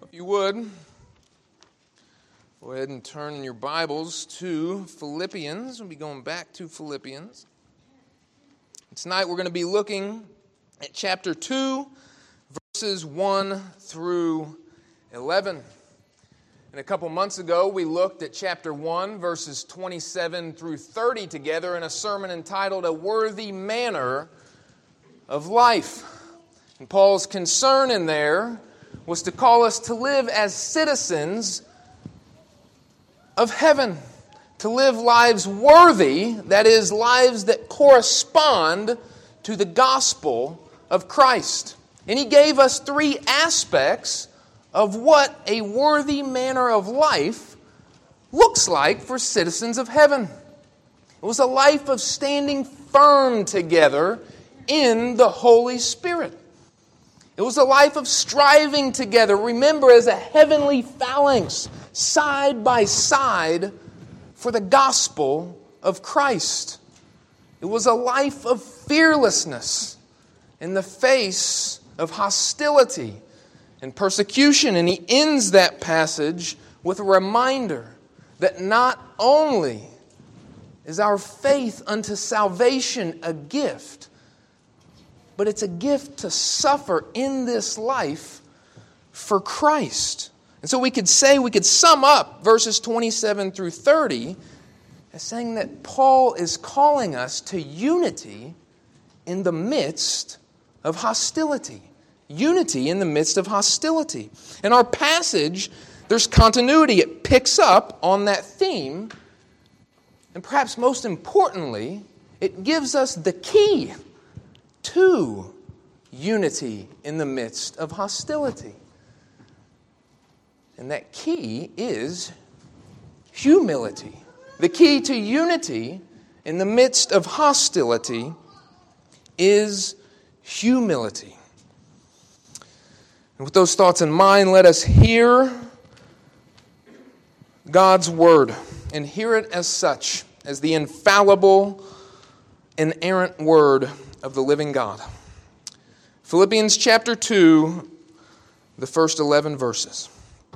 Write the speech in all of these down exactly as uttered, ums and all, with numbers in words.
If you would, go ahead and turn in your Bibles to Philippians. We'll be going back to Philippians. Tonight we're going to be looking at chapter two, verses one through eleven. And a couple months ago we looked at chapter one, verses twenty-seven through thirty together in a sermon entitled A Worthy Manner of Life. And Paul's concern in there was to call us to live as citizens of heaven, to live lives worthy, that is, lives that correspond to the gospel of Christ. And he gave us three aspects of what a worthy manner of life looks like for citizens of heaven. It was a life of standing firm together in the Holy Spirit. It was a life of striving together, remember, as a heavenly phalanx, side by side, for the gospel of Christ. It was a life of fearlessness in the face of hostility and persecution. And he ends that passage with a reminder that not only is our faith unto salvation a gift, but it's a gift to suffer in this life for Christ. And so we could say, we could sum up verses twenty-seven through thirty as saying that Paul is calling us to unity in the midst of hostility. Unity in the midst of hostility. In our passage, there's continuity. It picks up on that theme. And perhaps most importantly, it gives us the key to unity in the midst of hostility. And that key is humility. The key to unity in the midst of hostility is humility. And with those thoughts in mind, let us hear God's word and hear it as such, as the infallible, inerrant word of the living God. Philippians chapter two, the first eleven verses.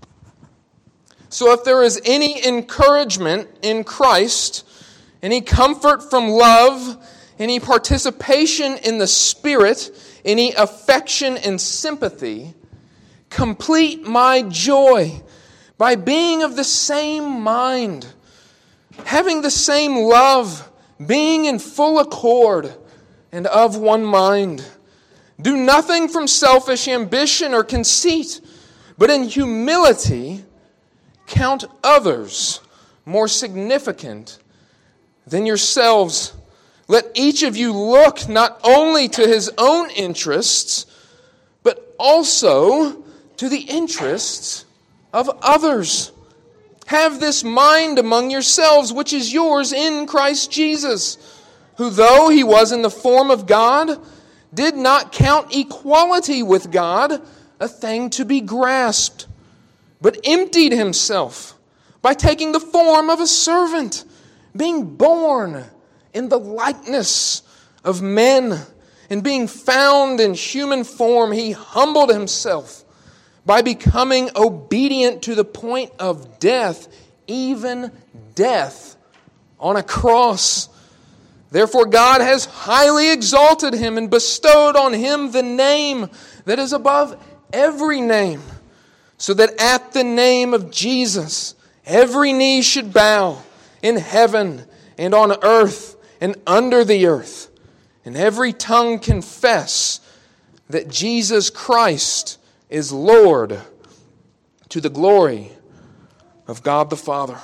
So if there is any encouragement in Christ, any comfort from love, any participation in the Spirit, any affection and sympathy, complete my joy by being of the same mind, having the same love, being in full accord, and of one mind. Do nothing from selfish ambition or conceit, but in humility count others more significant than yourselves. Let each of you look not only to his own interests, but also to the interests of others. Have this mind among yourselves, which is yours in Christ Jesus, who though he was in the form of God, did not count equality with God a thing to be grasped, but emptied himself by taking the form of a servant, being born in the likeness of men, and being found in human form, he humbled himself by becoming obedient to the point of death, even death on a cross. Therefore God has highly exalted him and bestowed on him the name that is above every name, so that at the name of Jesus every knee should bow in heaven and on earth and under the earth, and every tongue confess that Jesus Christ is Lord, to the glory of God the Father.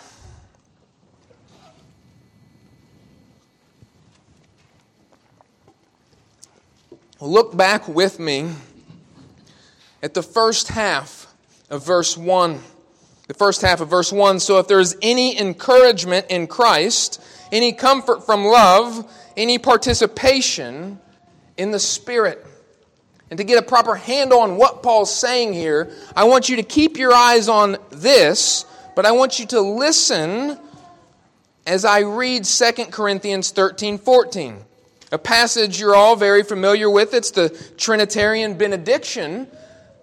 Look back with me at the first half of verse one. The first half of verse one. So if there is any encouragement in Christ, any comfort from love, any participation in the Spirit. And to get a proper handle on what Paul's saying here, I want you to keep your eyes on this, but I want you to listen as I read Second Corinthians thirteen fourteen. A passage you're all very familiar with. It's the Trinitarian benediction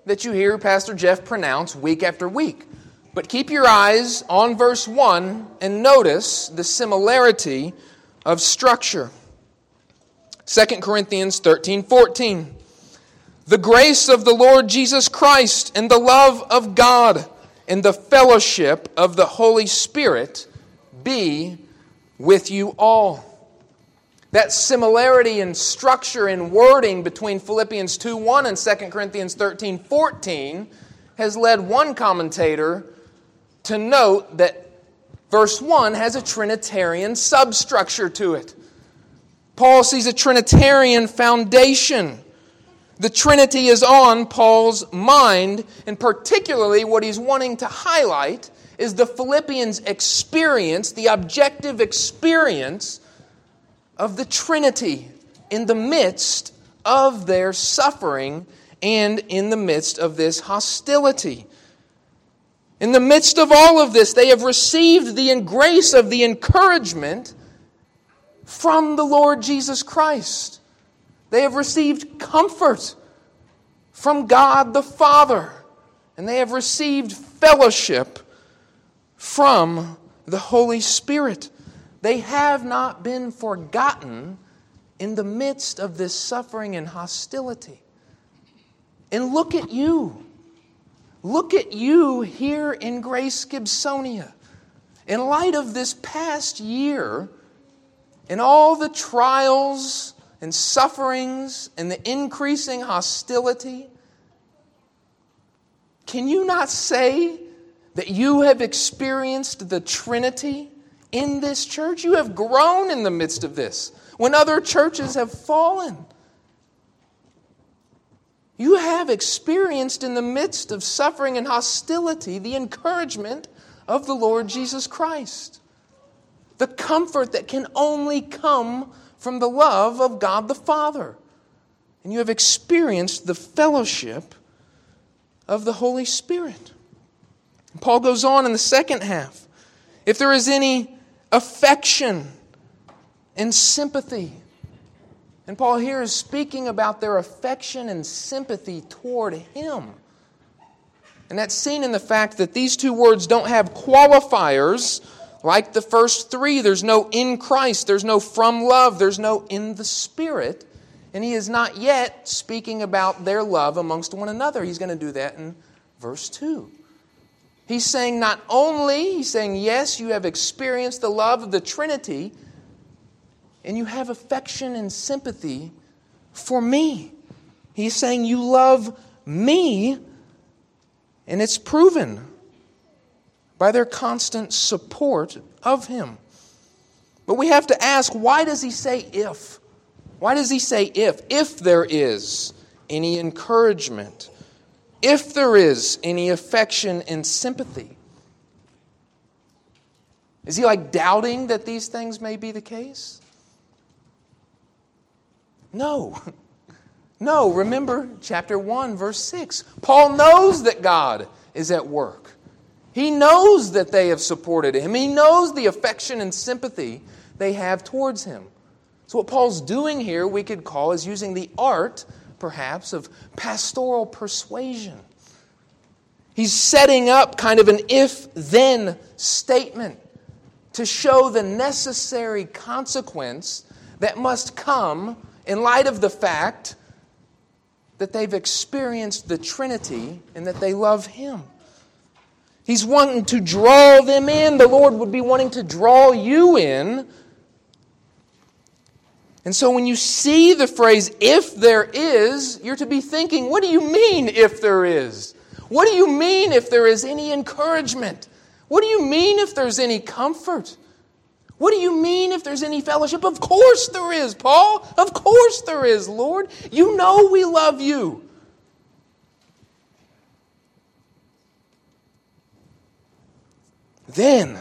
that you hear Pastor Jeff pronounce week after week. But keep your eyes on verse one and notice the similarity of structure. Second Corinthians thirteen fourteen. The grace of the Lord Jesus Christ and the love of God and the fellowship of the Holy Spirit be with you all. That similarity in structure and wording between Philippians two one and Second Corinthians thirteen fourteen has led one commentator to note that verse one has a Trinitarian substructure to it. Paul sees a Trinitarian foundation. The Trinity is on Paul's mind, and particularly what he's wanting to highlight is the Philippians' experience, the objective experience of the Trinity in the midst of their suffering and in the midst of this hostility. In the midst of all of this, they have received the grace of the encouragement from the Lord Jesus Christ. They have received comfort from God the Father. And they have received fellowship from the Holy Spirit. They have not been forgotten in the midst of this suffering and hostility. And look at you. Look at you here in Grace Gibsonia. In light of this past year, and all the trials and sufferings and the increasing hostility, can you not say that you have experienced the Trinity in this church? You have grown in the midst of this when other churches have fallen. You have experienced in the midst of suffering and hostility the encouragement of the Lord Jesus Christ. The comfort that can only come from the love of God the Father. And you have experienced the fellowship of the Holy Spirit. And Paul goes on in the second half. If there is any affection and sympathy, and Paul here is speaking about their affection and sympathy toward Him. And that's seen in the fact that these two words don't have qualifiers like the first three. There's no in Christ, there's no from love, there's no in the Spirit. And he is not yet speaking about their love amongst one another. He's going to do that in verse two. He's saying not only, he's saying, yes, you have experienced the love of the Trinity, and you have affection and sympathy for me. He's saying you love me, and it's proven by their constant support of Him. But we have to ask, why does he say if? Why does he say if? If there is any encouragement, if there is any affection and sympathy. Is he like doubting that these things may be the case? No. No, remember chapter one, verse six. Paul knows that God is at work. He knows that they have supported him. He knows the affection and sympathy they have towards him. So what Paul's doing here, we could call, is using the art, perhaps, of pastoral persuasion. He's setting up kind of an if-then statement to show the necessary consequence that must come in light of the fact that they've experienced the Trinity and that they love Him. He's wanting to draw them in. The Lord would be wanting to draw you in. And so when you see the phrase, if there is, you're to be thinking, what do you mean if there is? What do you mean if there is any encouragement? What do you mean if there's any comfort? What do you mean if there's any fellowship? Of course there is, Paul. Of course there is, Lord. You know we love you. Then,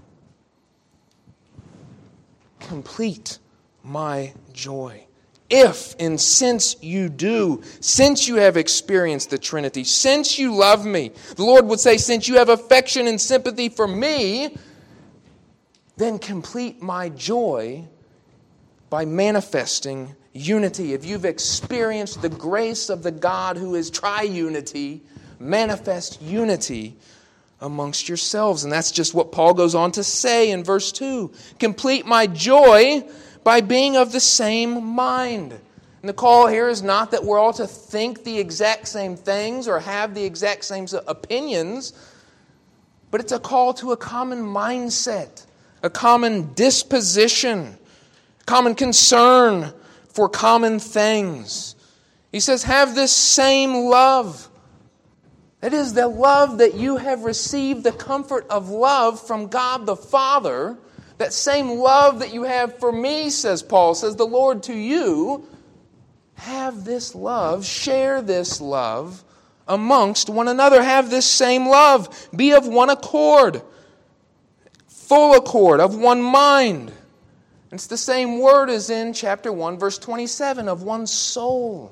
complete my joy. If and since you do, since you have experienced the Trinity, since you love me, the Lord would say, since you have affection and sympathy for me, then complete my joy by manifesting unity, if you've experienced the grace of the God who is triunity, manifest unity amongst yourselves. And that's just what Paul goes on to say in verse two. Complete my joy by being of the same mind. And the call here is not that we're all to think the exact same things or have the exact same opinions, but it's a call to a common mindset, a common disposition, common concern for common things. He says, have this same love. That is, the love that you have received, the comfort of love from God the Father. That same love that you have for me, says Paul, says the Lord to you. Have this love, share this love amongst one another. Have this same love. Be of one accord, full accord, of one mind. It's the same word as in chapter one, verse twenty-seven, of one soul.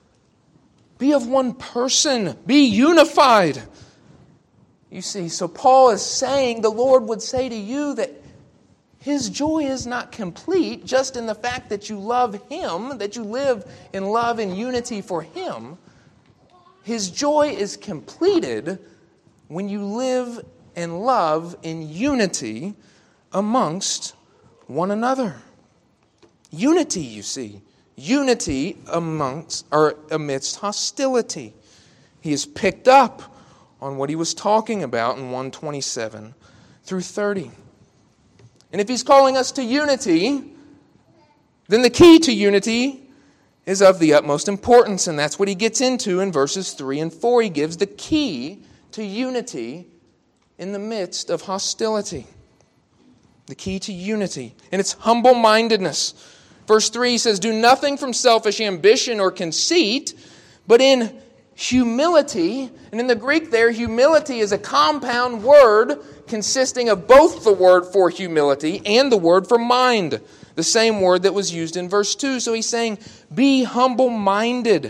Be of one person. Be unified. You see, so Paul is saying, the Lord would say to you that His joy is not complete just in the fact that you love Him, that you live in love and unity for Him. His joy is completed when you live and love in unity amongst one another. Unity, you see. Unity amongst or amidst hostility. He is picked up on what he was talking about in one twenty-seven through thirty. And if he's calling us to unity, then the key to unity is of the utmost importance, and that's what he gets into in verses three and four. He gives the key to unity in the midst of hostility. The key to unity. And it's humble-mindedness. Verse three, he says, do nothing from selfish ambition or conceit, but in humility. And in the Greek there, humility is a compound word consisting of both the word for humility and the word for mind. The same word that was used in verse two. So he's saying, be humble-minded.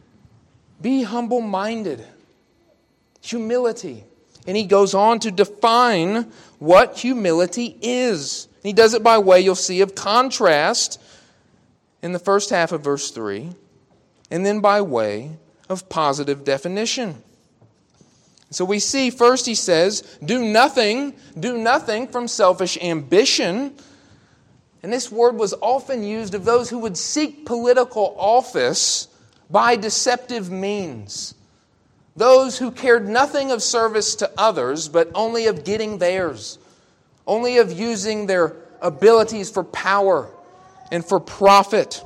Be humble-minded. Humility. And he goes on to define what humility is. He does it by way, you'll see, of contrast in the first half of verse three, and then by way of positive definition. So we see, first he says, do nothing, do nothing from selfish ambition. And this word was often used of those who would seek political office by deceptive means. Those who cared nothing of service to others, but only of getting theirs. Only of using their abilities for power and for profit.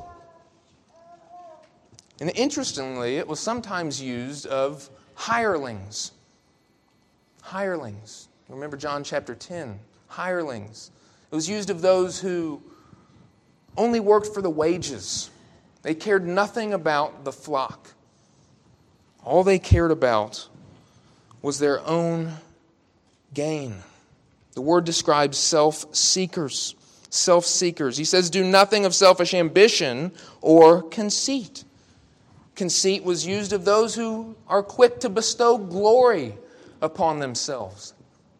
And interestingly, it was sometimes used of hirelings. Hirelings. Remember John chapter ten. Hirelings. It was used of those who only worked for the wages. They cared nothing about the flock. All they cared about was their own gain. The word describes self-seekers. Self-seekers. He says, do nothing of selfish ambition or conceit. Conceit was used of those who are quick to bestow glory upon themselves.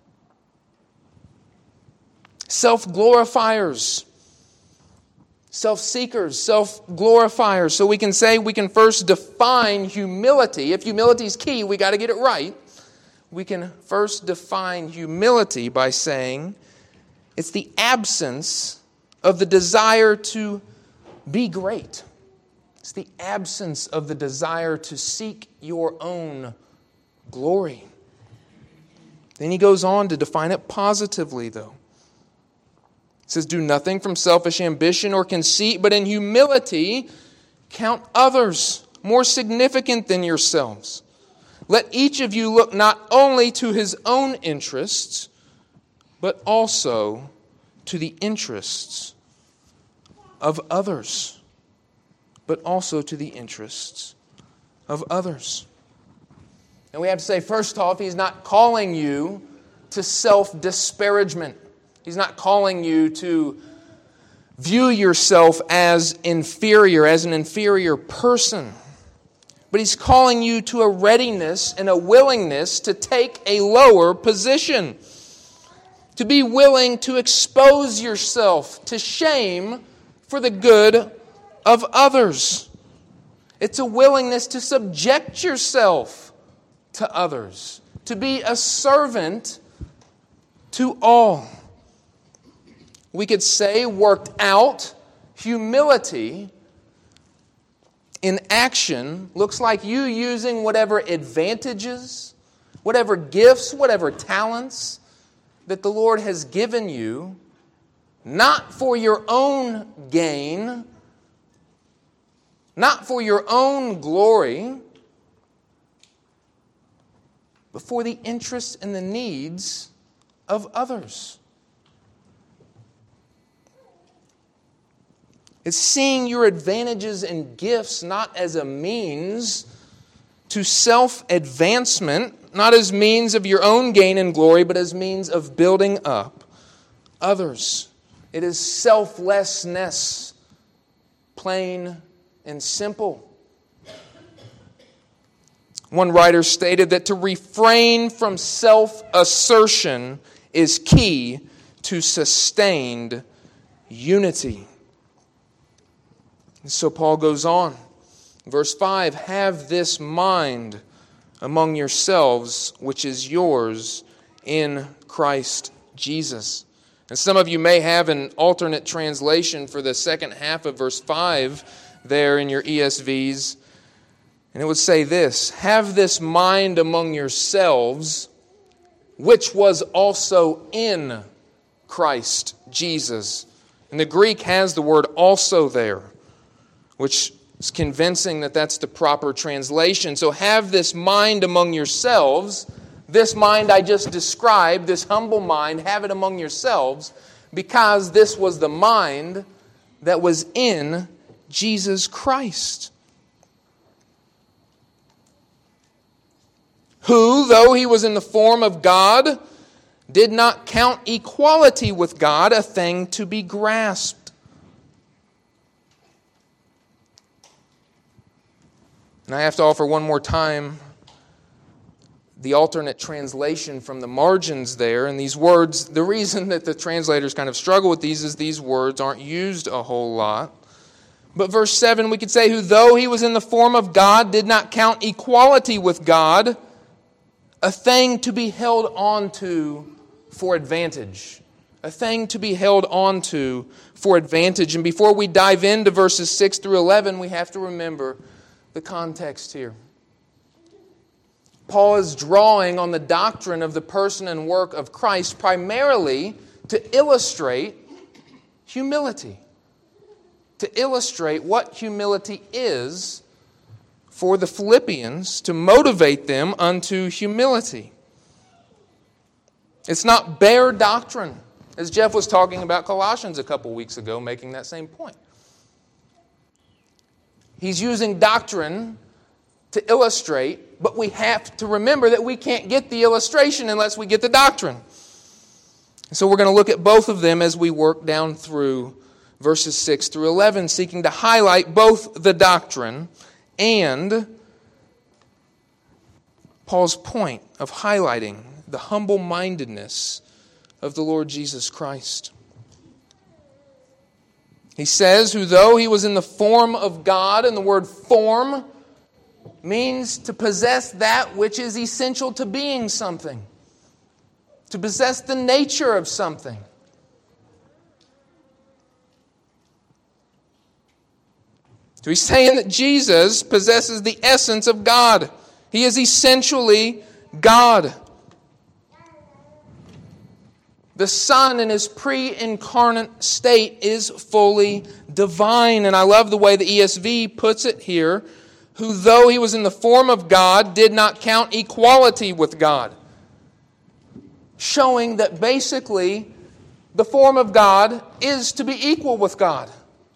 Self-glorifiers. Self-seekers, self-glorifiers. So we can say, we can first define humility. If humility is key, we got to get it right. We can first define humility by saying it's the absence of the desire to be great. It's the absence of the desire to seek your own glory. Then he goes on to define it positively, though. It says, do nothing from selfish ambition or conceit, but in humility count others more significant than yourselves. Let each of you look not only to his own interests, but also to the interests of others. But also to the interests of others. And we have to say, first off, he's not calling you to self-disparagement. He's not calling you to view yourself as inferior, as an inferior person. But he's calling you to a readiness and a willingness to take a lower position. To be willing to expose yourself to shame for the good of others. It's a willingness to subject yourself to others, to be a servant to all. We could say worked out humility in action looks like you using whatever advantages, whatever gifts, whatever talents that the Lord has given you, not for your own gain, not for your own glory, but for the interests and the needs of others. It's seeing your advantages and gifts not as a means to self-advancement, not as means of your own gain and glory, but as means of building up others. It is selflessness, plain and simple. One writer stated that to refrain from self-assertion is key to sustained unity. And so Paul goes on. Verse five, have this mind among yourselves, which is yours in Christ Jesus. And some of you may have an alternate translation for the second half of verse five there in your E S Vs. And it would say this, have this mind among yourselves, which was also in Christ Jesus. And the Greek has the word also there, which is convincing that that's the proper translation. So have this mind among yourselves. This mind I just described, this humble mind, have it among yourselves, because this was the mind that was in Jesus Christ. Who, though he was in the form of God, did not count equality with God a thing to be grasped. And I have to offer one more time the alternate translation from the margins there. And these words, the reason that the translators kind of struggle with these is these words aren't used a whole lot. But verse seven, we could say, who though he was in the form of God, did not count equality with God a thing to be held on to for advantage. A thing to be held on to for advantage. And before we dive into verses six through eleven, we have to remember the context here. Paul is drawing on the doctrine of the person and work of Christ primarily to illustrate humility. To illustrate what humility is for the Philippians, to motivate them unto humility. It's not bare doctrine, as Jeff was talking about Colossians a couple weeks ago, making that same point. He's using doctrine to illustrate, but we have to remember that we can't get the illustration unless we get the doctrine. So we're going to look at both of them as we work down through verses six through eleven, seeking to highlight both the doctrine and Paul's point of highlighting the humble-mindedness of the Lord Jesus Christ. He says, who though he was in the form of God, and the word form means to possess that which is essential to being something, to possess the nature of something. So he's saying that Jesus possesses the essence of God. He is essentially God. The Son in his pre-incarnate state is fully divine. And I love the way the E S V puts it here. Who though he was in the form of God, did not count equality with God. Showing that basically the form of God is to be equal with God.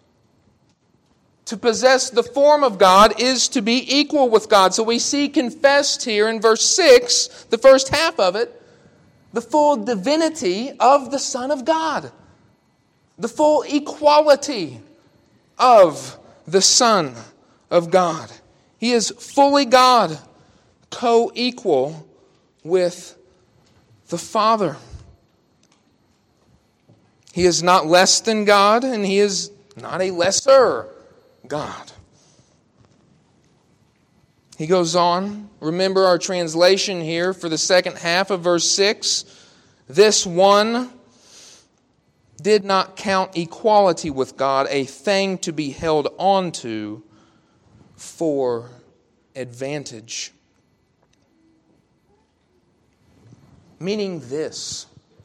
To possess the form of God is to be equal with God. So we see confessed here in verse six, the first half of it, the full divinity of the Son of God. The full equality of the Son of God. He is fully God, co-equal with the Father. He is not less than God, and he is not a lesser God. He goes on. Remember our translation here for the second half of verse six. This one did not count equality with God a thing to be held on to for advantage. Meaning this,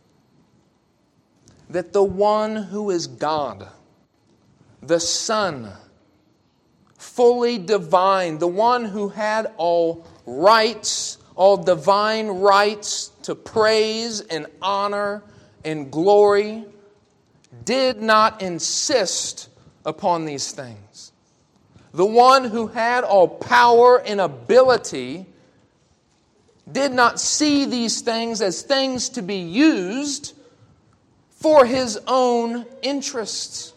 that the one who is God, the Son, fully divine, the one who had all rights, all divine rights to praise and honor and glory, did not insist upon these things. The one who had all power and ability did not see these things as things to be used for His own interests.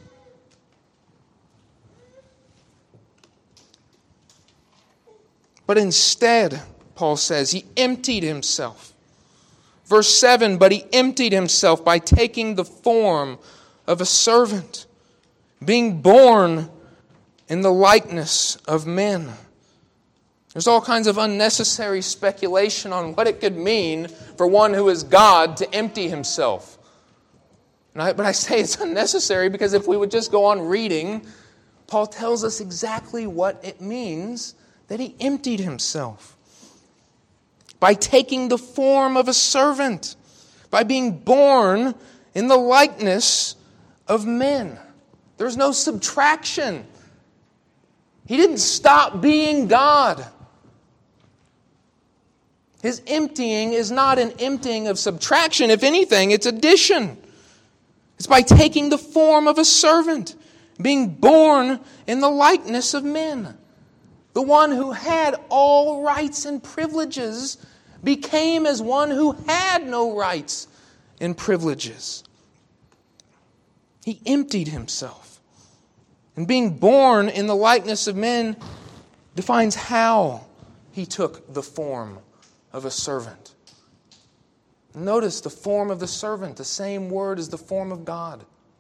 But instead, Paul says, He emptied Himself. Verse seven, but He emptied Himself by taking the form of a servant, being born in the likeness of men. There's all kinds of unnecessary speculation on what it could mean for one who is God to empty Himself. And I, but I say it's unnecessary because if we would just go on reading, Paul tells us exactly what it means that He emptied Himself. By taking the form of a servant, by being born in the likeness of men. There's no subtraction. He didn't stop being God. His emptying is not an emptying of subtraction. If anything, it's addition. It's by taking the form of a servant, being born in the likeness of men. The one who had all rights and privileges became as one who had no rights and privileges. He emptied Himself. And being born in the likeness of men defines how He took the form of a servant. Notice the form of the servant, the same word as the form of God.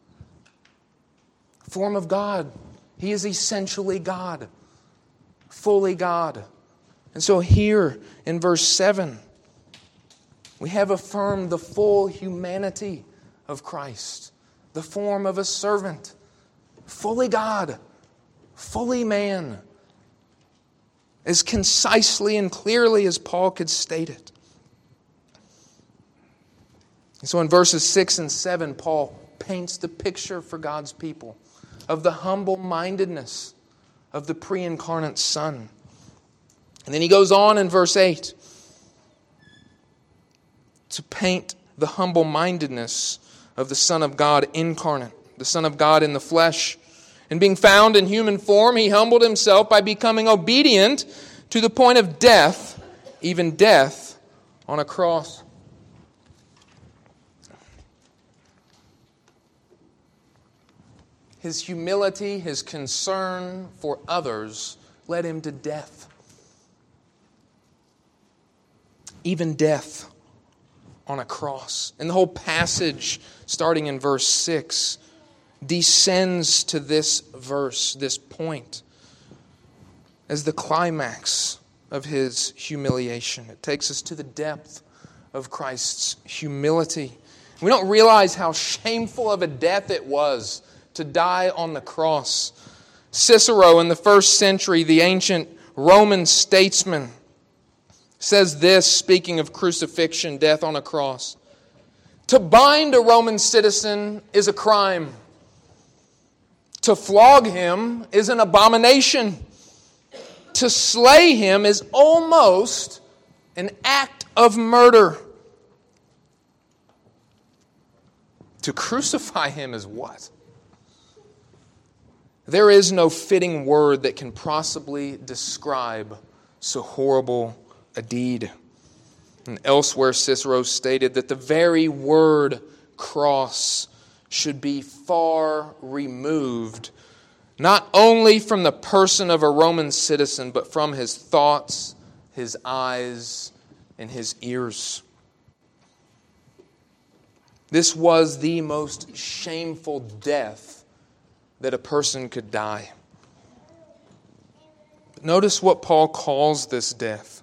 Form of God. He is essentially God. Fully God. And so here in verse seven, we have affirmed the full humanity of Christ. The form of a servant. Fully God. Fully man. As concisely and clearly as Paul could state it. And so in verses six and seven, Paul paints the picture for God's people of the humble-mindedness of the pre-incarnate Son. And then he goes on in verse eight to paint the humble-mindedness of the Son of God incarnate, the Son of God in the flesh. And being found in human form, He humbled Himself by becoming obedient to the point of death, even death on a cross. His humility, His concern for others led Him to death. Even death on a cross. And the whole passage, starting in verse six, descends to this verse, this point, as the climax of His humiliation. It takes us to the depth of Christ's humility. We don't realize how shameful of a death it was to die on the cross. Cicero in the first century, the ancient Roman statesman, says this, speaking of crucifixion, death on a cross. To bind a Roman citizen is a crime. To flog him is an abomination. To slay him is almost an act of murder. To crucify him is what? There is no fitting word that can possibly describe so horrible a deed. And elsewhere, Cicero stated that the very word cross should be far removed, not only from the person of a Roman citizen, but from his thoughts, his eyes, and his ears. This was the most shameful death that a person could die. Notice what Paul calls this death.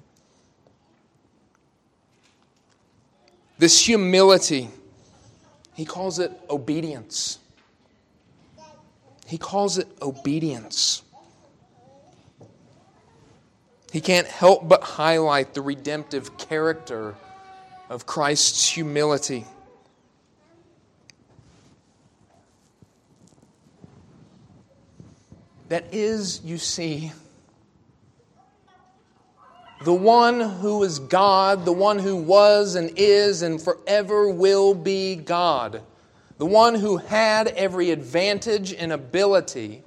This humility, he calls it obedience. He calls it obedience. He can't help but highlight the redemptive character of Christ's humility. That is, you see, the one who is God, the one who was and is and forever will be God, the one who had every advantage and ability,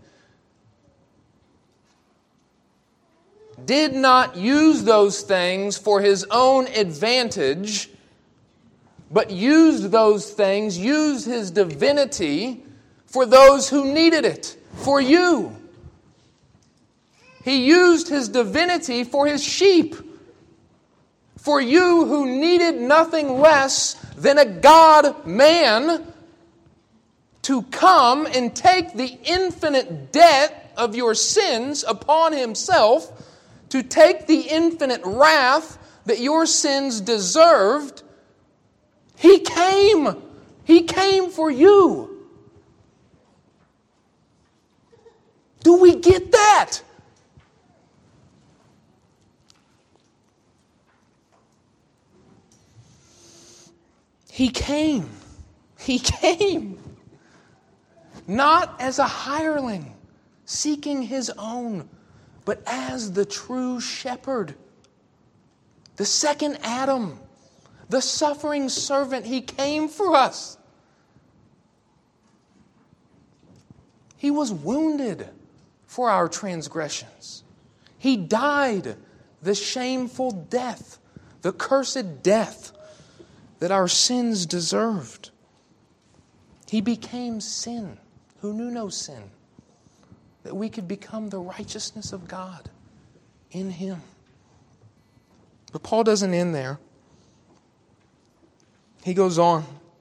did not use those things for His own advantage, but used those things, used His divinity for those who needed it, for you. He used His divinity for His sheep, for you who needed nothing less than a God-man to come and take the infinite debt of your sins upon Himself, to take the infinite wrath that your sins deserved. He came. He came for you. Do we get that? He came. He came. Not as a hireling seeking His own, but as the true shepherd, the second Adam, the suffering servant. He came for us. He was wounded for our transgressions. He died the shameful death, the cursed death that our sins deserved. He became sin who knew no sin, that we could become the righteousness of God in Him. But Paul doesn't end there. He goes on.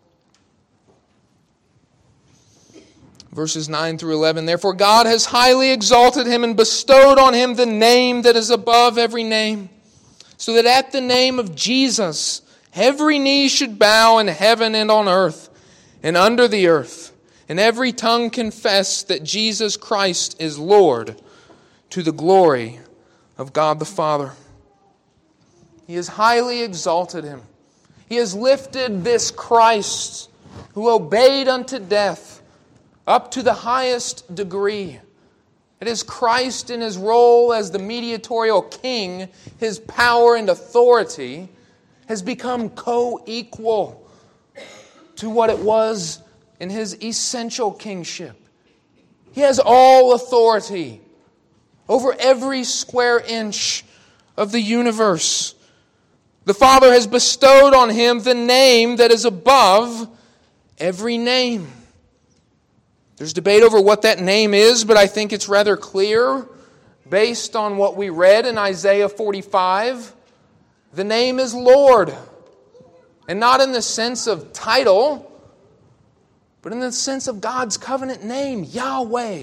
Verses nine through eleven. Therefore God has highly exalted Him and bestowed on Him the name that is above every name, so that at the name of Jesus every knee should bow in heaven and on earth and under the earth, and every tongue confess that Jesus Christ is Lord, to the glory of God the Father. He has highly exalted Him. He has lifted this Christ who obeyed unto death up to the highest degree. It is Christ in His role as the mediatorial king, His power and authority has become co-equal to what it was in His essential kingship. He has all authority over every square inch of the universe. The Father has bestowed on Him the name that is above every name. There's debate over what that name is, but I think it's rather clear based on what we read in Isaiah forty-five. The name is Lord, and not in the sense of title, but in the sense of God's covenant name, Yahweh.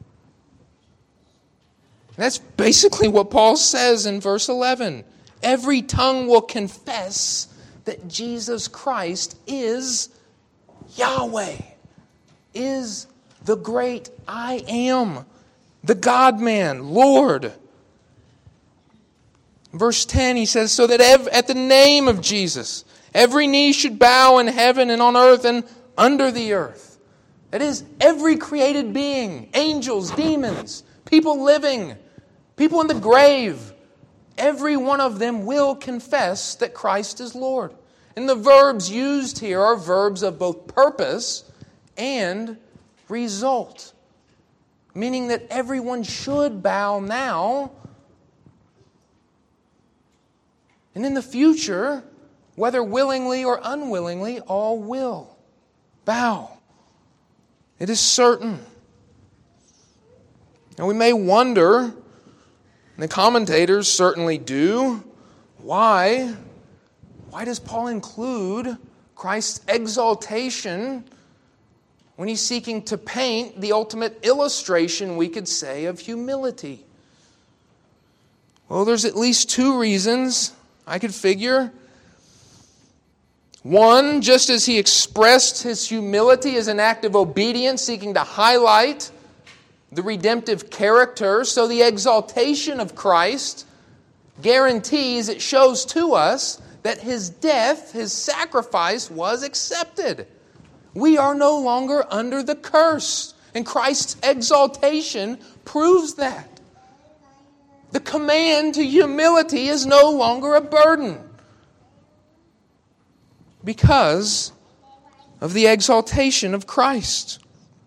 That's basically what Paul says in verse eleven. Every tongue will confess that Jesus Christ is Yahweh, is the great I am, the God-man, Lord. Verse ten, he says, so that ev- at the name of Jesus, every knee should bow in heaven and on earth and under the earth. That is, every created being, angels, demons, people living, people in the grave, every one of them will confess that Christ is Lord. And the verbs used here are verbs of both purpose and result, meaning that everyone should bow now, and in the future, whether willingly or unwillingly, all will bow. It is certain. Now we may wonder, and the commentators certainly do, why, why does Paul include Christ's exaltation when he's seeking to paint the ultimate illustration, we could say, of humility? Well, there's at least two reasons I could figure. One, just as he expressed his humility as an act of obedience, seeking to highlight the redemptive character, so the exaltation of Christ guarantees, it shows to us that his death, his sacrifice, was accepted. We are no longer under the curse, and Christ's exaltation proves that. The command to humility is no longer a burden because of the exaltation of Christ.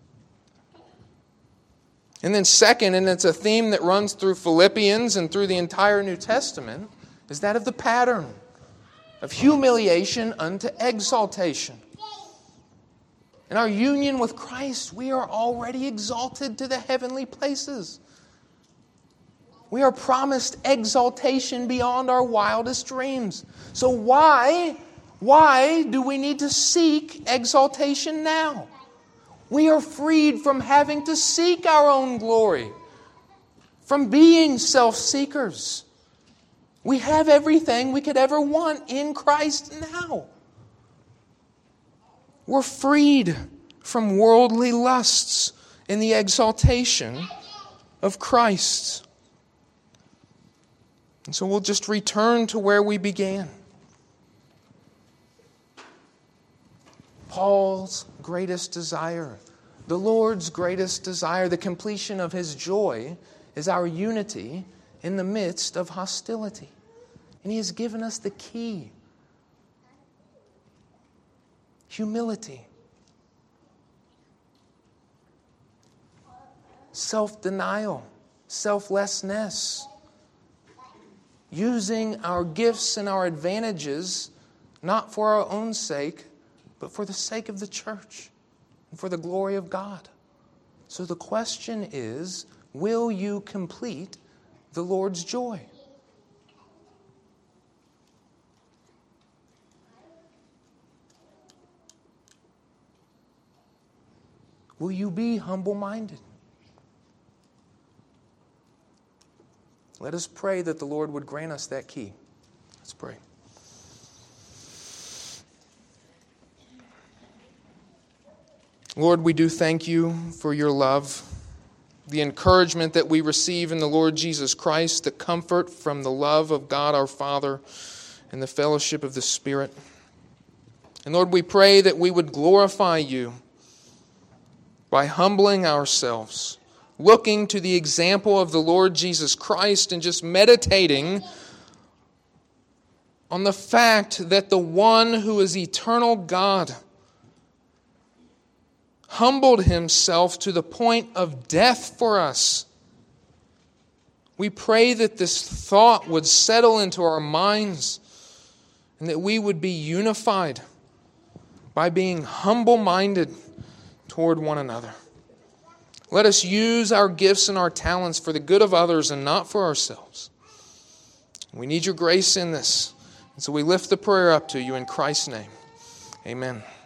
And then second, and it's a theme that runs through Philippians and through the entire New Testament, is that of the pattern of humiliation unto exaltation. In our union with Christ, we are already exalted to the heavenly places. We are promised exaltation beyond our wildest dreams. So why, why do we need to seek exaltation now? We are freed from having to seek our own glory, from being self-seekers. We have everything we could ever want in Christ now. We're freed from worldly lusts in the exaltation of Christ. And so we'll just return to where we began. Paul's greatest desire, the Lord's greatest desire, the completion of his joy is our unity in the midst of hostility. And he has given us the key. Humility. Self-denial. Selflessness. Using our gifts and our advantages not for our own sake, but for the sake of the church and for the glory of God. So the question is, will you complete the Lord's joy? Will you be humble-minded? Let us pray that the Lord would grant us that key. Let's pray. Lord, we do thank you for your love, the encouragement that we receive in the Lord Jesus Christ, the comfort from the love of God our Father and the fellowship of the Spirit. And Lord, we pray that we would glorify you by humbling ourselves, looking to the example of the Lord Jesus Christ and just meditating on the fact that the one who is eternal God humbled himself to the point of death for us. We pray that this thought would settle into our minds and that we would be unified by being humble-minded toward one another. Let us use our gifts and our talents for the good of others and not for ourselves. We need your grace in this. And so we lift the prayer up to you in Christ's name. Amen.